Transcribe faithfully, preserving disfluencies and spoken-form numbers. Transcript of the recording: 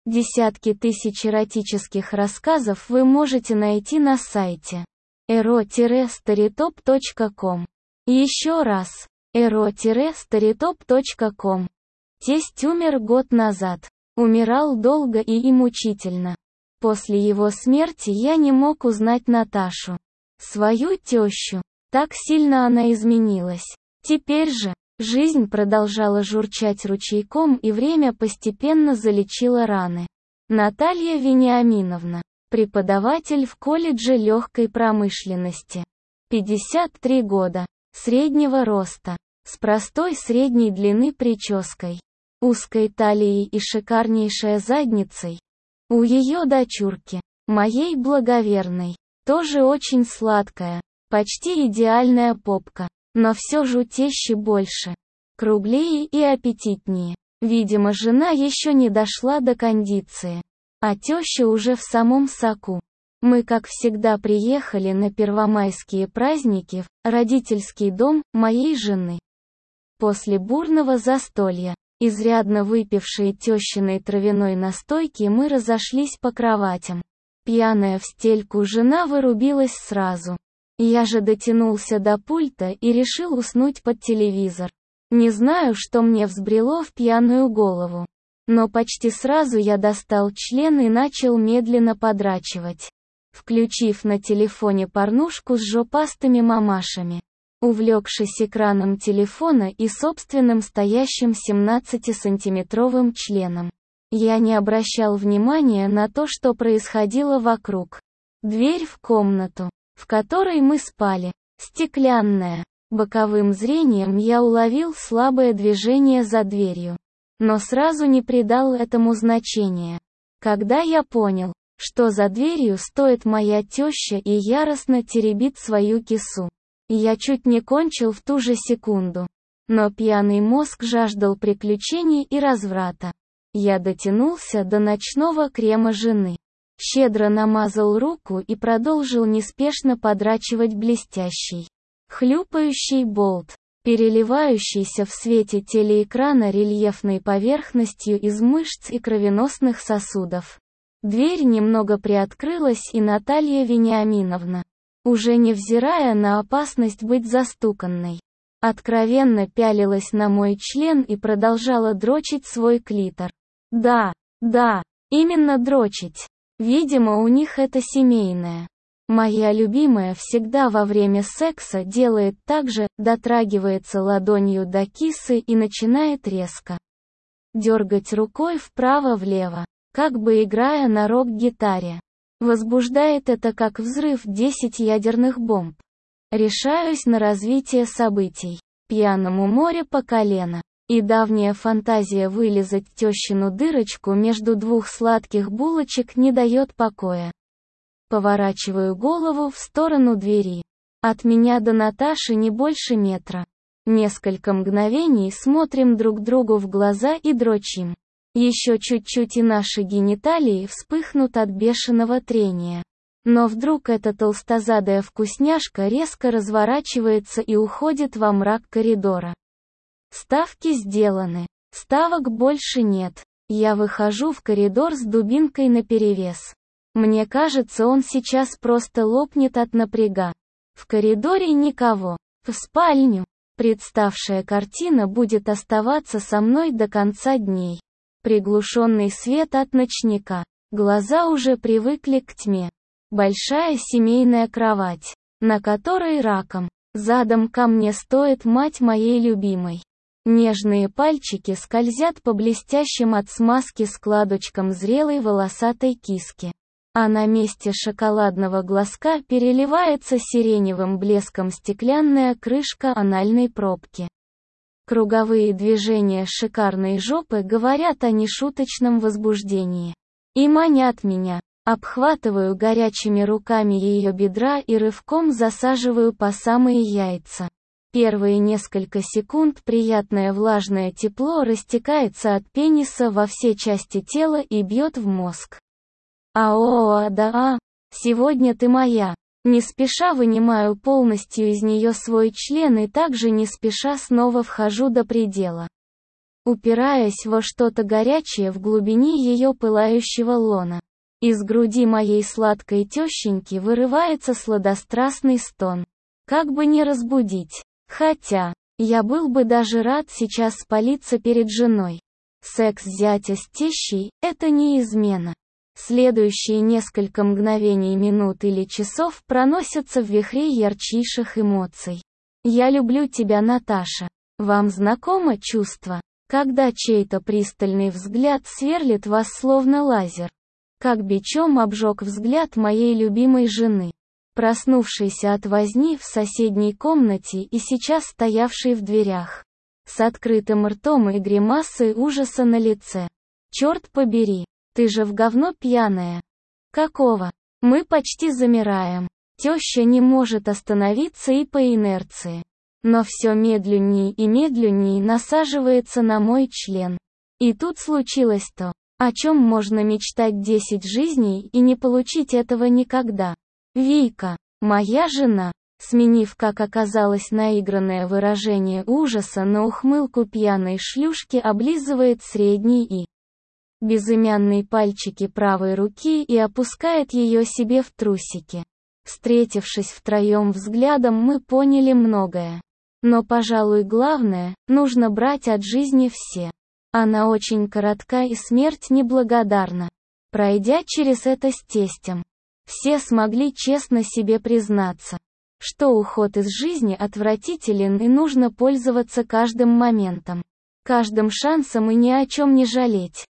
Десятки тысяч эротических рассказов вы можете найти на сайте эро старитоп точка ком. Еще раз, эро старитоп точка ком. Тесть умер год назад. Умирал долго и мучительно. После его смерти я не мог узнать Наташу, свою тещу. Так сильно она изменилась. Теперь же, жизнь продолжала журчать ручейком, и время постепенно залечило раны. Наталья Вениаминовна, преподаватель в колледже легкой промышленности. пятьдесят три года, среднего роста, с простой средней длины прической, узкой талией и шикарнейшей задницей. У ее дочурки, моей благоверной, тоже очень сладкая, почти идеальная попка, но все жутеще больше, круглее и аппетитнее. Видимо, жена еще не дошла до кондиции, а теща уже в самом соку. Мы, как всегда, приехали на первомайские праздники в родительский дом моей жены. После бурного застолья, изрядно выпившей тещиной травяной настойки, мы разошлись по кроватям. Пьяная в стельку жена вырубилась сразу. Я же дотянулся до пульта и решил уснуть под телевизор. Не знаю, что мне взбрело в пьяную голову. Но почти сразу я достал член и начал медленно подрачивать, включив на телефоне порнушку с жопастыми мамашами. Увлекшись экраном телефона и собственным стоящим семнадцатисантиметровым членом, я не обращал внимания на то, что происходило вокруг. Дверь в комнату, в которой мы спали, стеклянная. Боковым зрением я уловил слабое движение за дверью, но сразу не придал этому значения. Когда я понял, что за дверью стоит моя теща и яростно теребит свою кису, я чуть не кончил в ту же секунду. Но пьяный мозг жаждал приключений и разврата. Я дотянулся до ночного крема жены, щедро намазал руку и продолжил неспешно подрачивать блестящий, хлюпающий болт, переливающийся в свете телеэкрана рельефной поверхностью из мышц и кровеносных сосудов. Дверь немного приоткрылась, и Наталья Вениаминовна, уже невзирая на опасность быть застуканной, откровенно пялилась на мой член и продолжала дрочить свой клитор. Да, да, именно дрочить. Видимо, у них это семейное. Моя любимая всегда во время секса делает так же, дотрагивается ладонью до кисы и начинает резко дергать рукой вправо-влево, как бы играя на рок-гитаре. Возбуждает это как взрыв десять ядерных бомб. Решаюсь на развитие событий. Пьяному море по колено. И давняя фантазия вылизать тещину дырочку между двух сладких булочек не дает покоя. Поворачиваю голову в сторону двери. От меня до Наташи не больше метра. Несколько мгновений смотрим друг другу в глаза и дрочим. Еще чуть-чуть и наши гениталии вспыхнут от бешеного трения. Но вдруг эта толстозадая вкусняшка резко разворачивается и уходит во мрак коридора. Ставки сделаны. Ставок больше нет. Я выхожу в коридор с дубинкой наперевес. Мне кажется, он сейчас просто лопнет от напряга. В коридоре никого. В спальню. Представшая картина будет оставаться со мной до конца дней. Приглушенный свет от ночника. Глаза уже привыкли к тьме. Большая семейная кровать, на которой раком, задом ко мне стоит мать моей любимой. Нежные пальчики скользят по блестящим от смазки складочкам зрелой волосатой киски. А на месте шоколадного глазка переливается сиреневым блеском стеклянная крышка анальной пробки. Круговые движения шикарной жопы говорят о нешуточном возбуждении. И манят меня. Обхватываю горячими руками ее бедра и рывком засаживаю по самые яйца. Первые несколько секунд приятное влажное тепло растекается от пениса во все части тела и бьет в мозг. Ао, да, а, сегодня ты моя. Не спеша вынимаю полностью из нее свой член и также не спеша снова вхожу до предела. упираясь во что-то горячее в глубине ее пылающего лона. Из груди моей сладкой тещеньки вырывается сладострастный стон. Как бы не разбудить. Хотя, я был бы даже рад сейчас спалиться перед женой. Секс зятя с тещей – это не измена. Следующие несколько мгновений, минут или часов проносятся в вихре ярчайших эмоций. Я люблю тебя, Наташа. Вам знакомо чувство, когда чей-то пристальный взгляд сверлит вас словно лазер? Как бичом обжег взгляд моей любимой жены, проснувшейся от возни в соседней комнате и сейчас стоявшей в дверях, с открытым ртом и гримасой ужаса на лице. Черт побери, ты же в говно пьяная. Какого? Мы почти замираем. Теща не может остановиться и по инерции. Но все медленнее и медленнее насаживается на мой член. И тут случилось то, о чем можно мечтать десять жизней и не получить этого никогда. Вика, моя жена, сменив, как оказалось, наигранное выражение ужаса на ухмылку пьяной шлюшки, облизывает средний и безымянные пальчики правой руки и опускает ее себе в трусики. Встретившись втроем взглядом, мы поняли многое. Но, пожалуй, главное, нужно брать от жизни все. Она очень коротка и смерть неблагодарна. Пройдя через это с тестем, все смогли честно себе признаться, что уход из жизни отвратителен и нужно пользоваться каждым моментом, каждым шансом и ни о чем не жалеть.